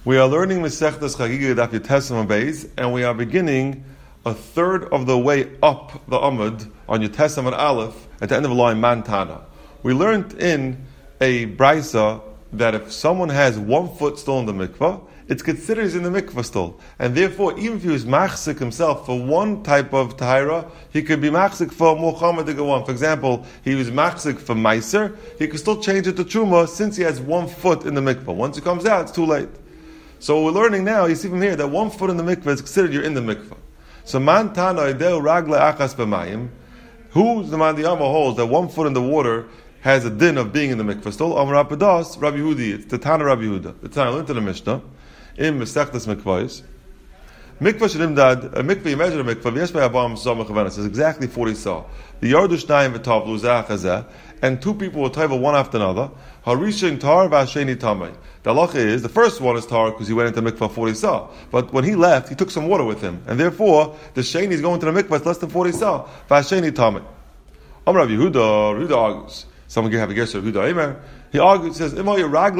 We are learning Masechtas Chagiga Daf Yotesam Beis, and we are beginning a third of the way up the Amud on Yotesam and Aleph at the end of the line Mantana. We learned in a Brisa that if someone has 1 foot still in the mikvah, it's considered he's in the mikvah still, and therefore even if he was machzik himself for one type of tahira, he could be machzik for Muhammad to go on. For example, he was machzik for meiser, he could still change it to truma since he has 1 foot in the mikvah. Once it comes out, it's too late. So we're learning now, you see from here, that 1 foot in the mikvah is considered you're in the mikvah. So man tana ideu ragle achas b'mayim, who's the man the Amma holds that 1 foot in the water has a din of being in the mikvah still? Amar Rapidas, Rabbi Yehudi, it's the Tana Rabbi Yehuda. The Tana learned in the Mishnah, in Mesechtes Mikvahs. Mikvah shedimdad, a mikvah, you measure a mikvah, v'yesh b'yabam samach chavenas, is exactly 40 saw. The yardu shnayim v'tavlu zeh, and 2 people will table one after another. Harishin tar v'asheni tamei. The halacha is, the first one is tar because he went into mikvah 40 saw. But when he left, he took some water with him. And therefore, the sheni is going to the mikvah, it's less than 40 saw. V'asheni tamei. Amar Rabbi Yehuda argues. Someone can have a guess of Yehuda Eimer. He argues, says, if the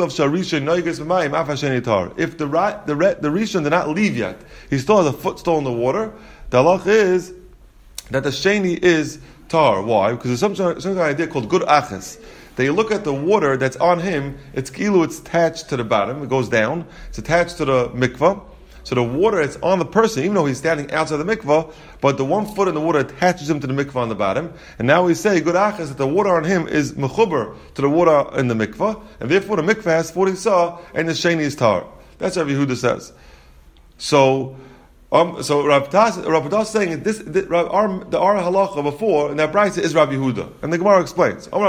Rishon did not leave yet, he still has a foot still in the water, the halach is that the sheni is tar. Why? Because there's some kind of idea called good achas. That you look at the water that's on him, it's attached to the bottom, it goes down, it's attached to the mikvah. So the water is on the person, even though he's standing outside the mikvah, but the 1 foot in the water attaches him to the mikvah on the bottom. And now we say, good achas, that the water on him is mechuber to the water in the mikvah, and therefore the mikvah has 40 saw, and the sheni is tar. That's what Yehuda says. So Rav Das saying our halacha before in that brayso is Rabbi Yehuda, and the Gemara explains. This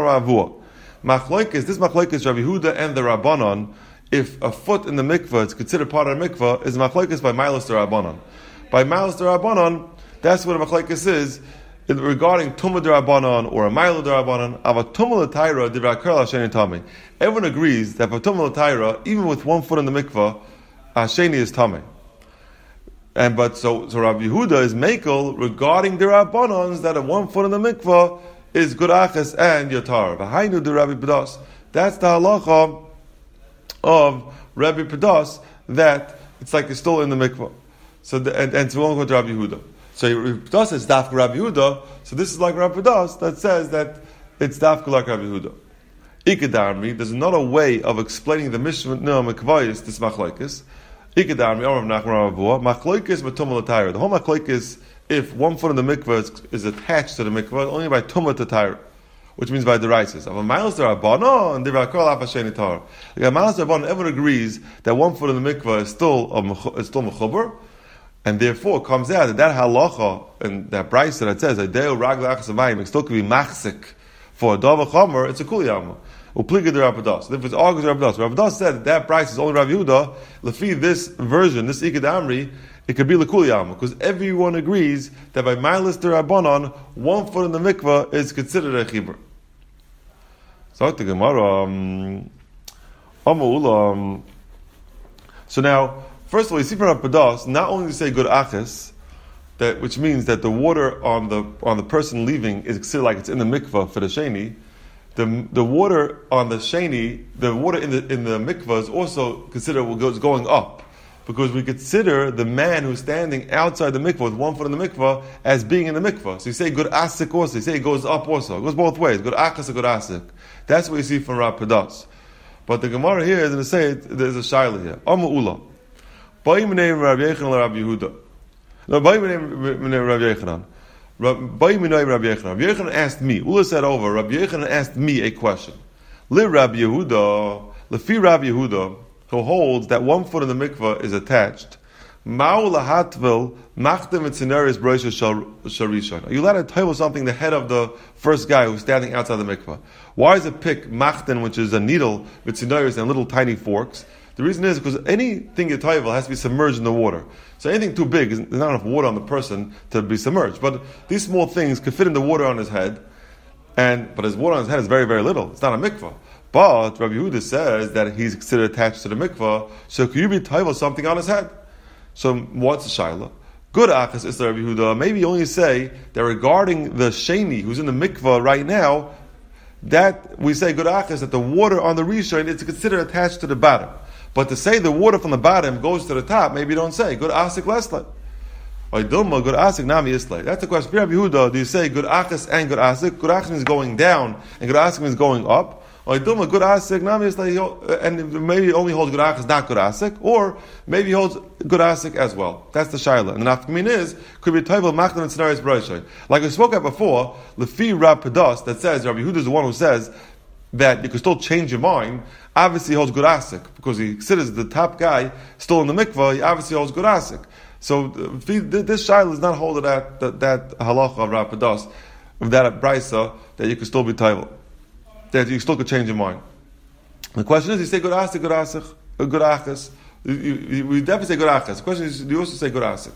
machlokes Rabbi Yehuda and the Rabbanon. If a foot in the mikvah is considered part of the mikvah, is machlokes by Milos D'Rabbanan. By Milos D'Rabbanan, that's what a machlokes is regarding Tumah D'Rabbanan or a Milo D'Rabbanan. Ava Tumah L'Taira D'Rakar L'Asheni Tamei. Everyone agrees that for Tumah L'Taira, even with 1 foot in the mikvah, Asheni is Tamei. So Rabbi Yehuda is mekel regarding the Rabbanans that a 1 foot in the mikvah is good achas and yotar. V'hainu de Rabbi Pedas. That's the halacha of Rabbi Pedas, that it's like it's still in the mikvah. So and so we'll go to Rabbi Yehuda. So Rabbi Pedas is dafka Rabbi Yehuda. So this is like Rabbi Pedas that says that it's dafka like Rabbi Yehuda. Ikedarmi, there's another way of explaining the Mishnah Mikvayis, this machlokes. Ikedarmi, Amar Nachman Rabbi machlokes b'tumah l'tayra. The whole machlokes, if 1 foot in the mikvah is attached to the mikvah, only by tumah l'tayra, which means by the deraises. Of a miles D'Rabbanan and D'Rakar L'Asheni Tar. Like a miles D'Rabbanan, everyone agrees that 1 foot in the mikvah is still mechuber, and therefore it comes out that halacha and that brayso that says Adeu Ragla Achas Amayim, it still could be machzik for a dava chomer. It's a kuliyama. Upliga de Rabbi Das. If it's argues Rabbi Das, Rabbi Das said that brayso is only Rabbi Yehuda. Lefi this version, this Ikad Amri, it could be L'kuliyama, because everyone agrees that by Milas D'Rabbanan, 1 foot in the mikvah is considered a chibur. So the Gemara, so now, first of all, you see from Rabbi Das, not only to say good achas, that which means that the water on the person leaving is considered like it's in the mikvah for the sheni. The water on the sheni, the water in the mikvah is also considered going up, because we consider the man who's standing outside the mikvah with 1 foot in the mikvah as being in the mikvah. So you say good asik also, you say it goes up also. It goes both ways, good achas and good asik. That's what you see from Rabbi Pedas. But the Gemara here is going to say there's a shaila here. Amma Ula. Ba'i minei Rabbi Yechanan Rabbi Yehuda. No, ba'i minei Rabbi Yechanan. Ba'i minei Rabbi Yechanan. Rabbi Yechanan asked me. Ula said over. Rabbi Yechanan asked me a question. Li Rabbi Yehuda. Lefi Rabbi Yehuda, who holds that 1 foot in the mikvah is attached. Ma'u lahatvel machtem etzineris broisha sharishon. Are you allowed to tell something the head of the first guy who's standing outside the mikvah? Why does it pick machten, which is a needle with tzineris and little tiny forks? The reason is because anything you taivel has to be submerged in the water. So anything too big, there's not enough water on the person to be submerged. But these small things could fit in the water on his head, but his water on his head is very, very little. It's not a mikvah. But Rabbi Yehuda says that he's considered attached to the mikvah, so could you be taivel something on his head? So what's the shaila? Good achas is the Rabbi Yehuda. Maybe you only say that regarding the sheni who's in the mikvah right now, that we say good achas that the water on the rishon is considered attached to the bottom. But to say the water from the bottom goes to the top, maybe you don't say good asik leslay. Or dilma good asik nami islay. That's the question. Rabbi Yehuda, do you say good achas and good asik? Good achas means going down, and good asik means going up. Or dilma good asik nami islay, and maybe only holds good achas, not good asik, or maybe he holds good asik as well. That's the shaila. And the nafkamin is could be toivel machlan and scenarios brayshai. Like we spoke about before, lefi Rab Padas that says Rabbi Yehuda is the one who says that you can still change your mind. Obviously he holds good asik because he considers the top guy still in the mikvah. He obviously holds good asik. So this shaila is not holding that halacha of Rab Padas, of that brisa that you can still be toivel, that you still could change your mind. The question is, you say good asik, good achas. We definitely say good achas. The question is, do you also say good asik?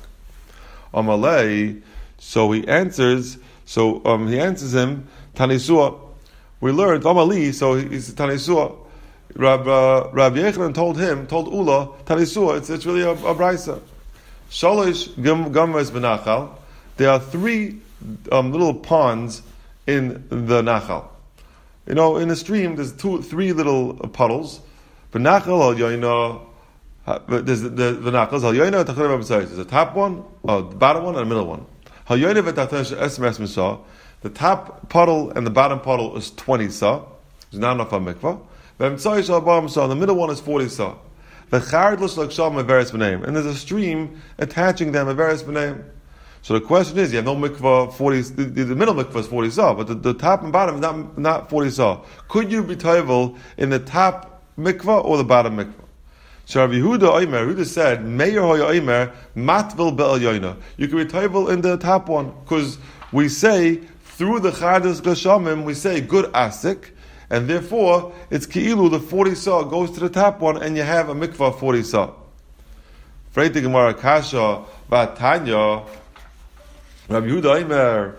Amalei. So he answers him tanisua. We learned Amali. So he's tanisua. Rab Yechanan told Ula tanisua. It's really a brisa. Shalosh gamras benachal. There are 3 little ponds in the nachal. You know, in the stream, there's 3 little puddles. Benachal al yoina. There's the nachal al yoina. There's the top one, the bottom one, and the middle one. Al yoina v'tachton esmes misah. The top puddle and the bottom puddle is 20 sa. It's not enough for mikvah. The middle one is 40 sa. And there's a stream attaching them a veris b'neim. So the question is, you have no mikvah 40. The middle mikvah is 40 sa, but the top and bottom is not 40 sa. Could you be toivel in the top mikvah or the bottom mikvah? So Rabbi Yehuda said, Meir hoya oimer matvil be'el yoina. You can be toivel in the top one because we say through the Chadas Gashamim we say good asik. And therefore, it's ki'ilu, the 40 saw goes to the top one, and you have a mikvah 40 saw. Freiti Gemara Kasha Vatanya Rabbi Yehuda Eimer.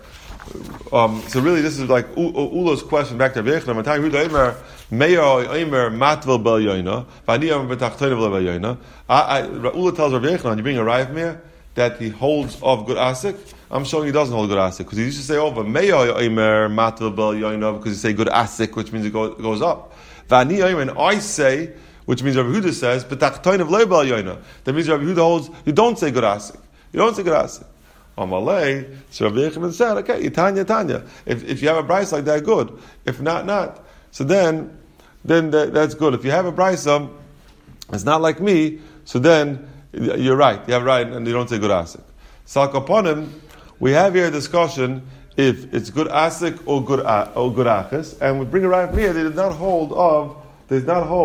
So really, this is like Ula's question back to Rabbi Yechanan. Rabbi Yehuda Eimer Meir Eimer Matvel Bel Yoina Vani Eimer Betachtoin Bel Yoina. Ula tells Rabbi Yechanan, you bring a raya from here that he holds of good asik. I'm showing he doesn't hold good asik because he used to say over Meir Eimer Matvel Bel Yoina because he say good asik, which means it goes up. Vani Eimer, and I say, which means Rabbi Yehuda says Betachtoin Bel Yoina. That means Rabbi Yehuda holds you don't say good asik. You don't say good asik. Amalei, so Rabbi Yechanan said, okay, Tanya. If you have a brisa like that, good. If not. So then that's good. If you have a brisa, it's not like me. So then you're right. You have right, and you don't say good asik. Salkaponim, we have here a discussion if it's good asik or good achis, and we bring it right from here. They did not hold of good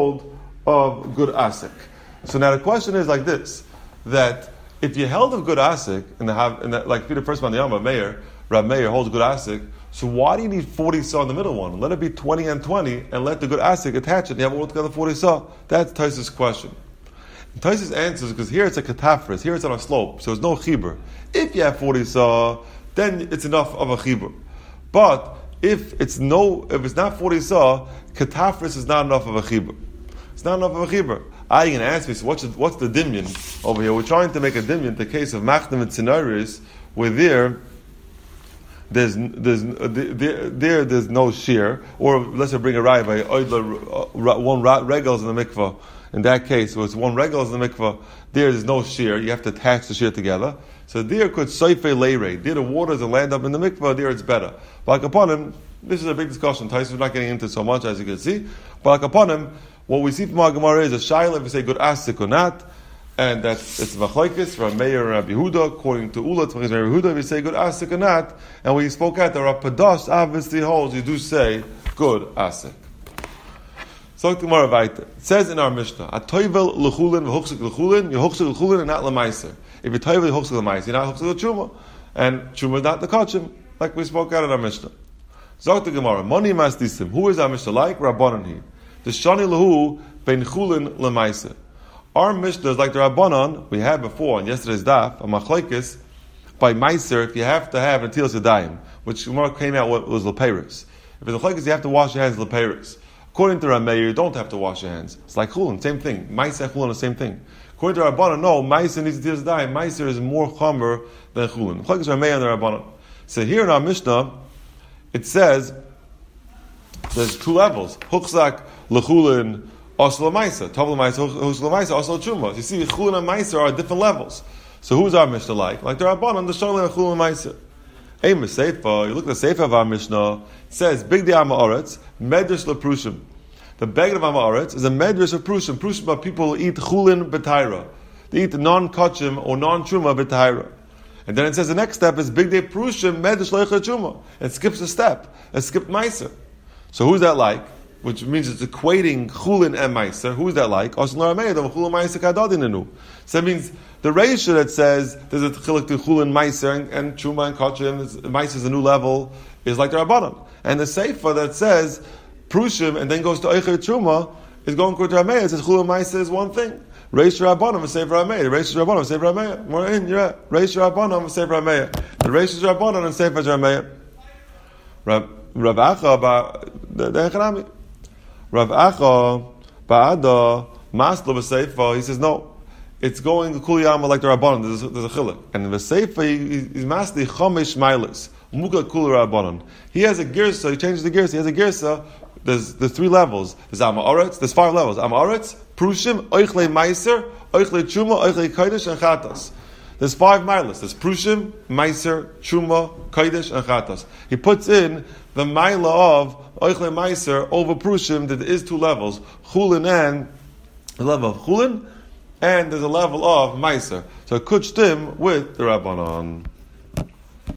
asik. So now the question is like this: that if you held of good asik like Peter first man the Yama Rab Meir holds good asik, so why do you need 40 saw in the middle one? Let it be 20 and 20, and let the good asik attach it. And you have altogether 40 saw. That's Taisus' question. And Taisus answers because here it's a katafris, here it's on a slope, so there's no chibur. If you have 40 saw, then it's enough of a chibur. But if it's not 40 saw, katafris is not enough of a chibur. It's not enough of a chibur. You can ask me, so what's the dimyan over here? We're trying to make a dimyan, the case of Machdim and Sinaris, where there's no shear, or let's say bring a raya by one regals in the mikvah. In that case, where it's one regals in the mikvah, there's no shear. You have to attach the shear together. So there could soife leire. There the water doesn't land up in the mikvah. There it's better. But upon him, this is a big discussion. Tyson, we're not getting into so much as you can see. But upon him, what we see from our Gemara is a shaila if we say good asik or not, and that it's machlokes from Meir and Rabbi Yehuda. According to Ula, Rabbi Yehuda, we say good asik or not, and we spoke at the Rab Padas obviously holds you do say good asik. So Gemara Vaita. It says in our Mishnah, "Atoivel lechulin v'hochsik lechulin, you hochsik lechulin and not lemaiser. If you toivel hochsik lemaiser, you're not hochsik lechuma, and chuma is not the kachim, like we spoke out in our Mishnah." Zok the Gemara, Moni masdisim. Who is our Mishnah like? Rabbanan he. The shani lehu ben chulin lemaiser. Our Mishnah is like the Rabbanan we had before in yesterday's daf, a machlokes by meiser. If you have to have netilas yadayim, which Gemara came out was leperis. If it's machlokes, you have to wash your hands leperis. According to Rameir, you don't have to wash your hands. It's like chulin, same thing. Meiser and chulin, the same thing. According to Rabbanan, no, meiser needs netilas yadayim. Meiser is more chomer than chulin. Machlokes Rameir and the Rabbanan. So here in our Mishnah, it says there's 2 levels. Huchzak lechulin also Lamaisa. Tov Lamaisa, Hus Lamaisa, also Truma. You see, Chulin and Maiser are at different levels. So who's our Mishnah like? Like the Rabbanon, the Sholem and Chulin and Maiser. Aim Seifa, you look at the Seifa of our Mishnah, it says, Big Day Amaretz, Medrash LePrushim. The Beged of Amaretz is a Medrash of Prushim. Prushim are people who eat Chulin B'Taira. They eat non-Kachim or non-Truma B'Taira. And then it says the next step is Big Day Prushim, Medrash Leicha Truma. It skips a step. It skipped Meiser. So who's that like? Which means it's equating Chulin and Meiser. Who's that like? So that means the Reisha that says there's a chiluk to Chulin, Meiser, and Truma and Kachim, Meiser is a new level, is like the Rabbanon. And the Seifa that says Prushim and then goes to Eicher Truma is going to Rameya. It says Chulin Meiser is one thing. Reish Rabbanon and Sefer Rameya. Reish Rabbanon and Sefer Rameya. More in, you're right. Reish Rabbanon and Sefer Rameya. The Reish Rabbanon and Sefer Rameya. Rav Acha the Echanami. Rav Acha Ba'ada Maslo B'Seifa. He says no. It's going to Kuliyama like the Rabbanon. There's a chiluk. And in the Seifa, he's Masli Chomesh Mailis. Muka Kul Rabbanon. He has a girsa. He changes the girsa. He has a girsa. There's 3 levels. There's Amaretz. There's 5 levels. Amaretz, Prushim, Oichle Meiser, Oichle Truma, Oichle Kodesh, and Chatas. There's 5 milas. There's Prushim, Meiser, Truma, Kodesh, and Chatas. He puts in the mila of Oichle Meiser over Prushim that there is 2 levels. Chulin and the level of Chulin, and there's a level of Meiser. So Kuchtim with the Rabbanon.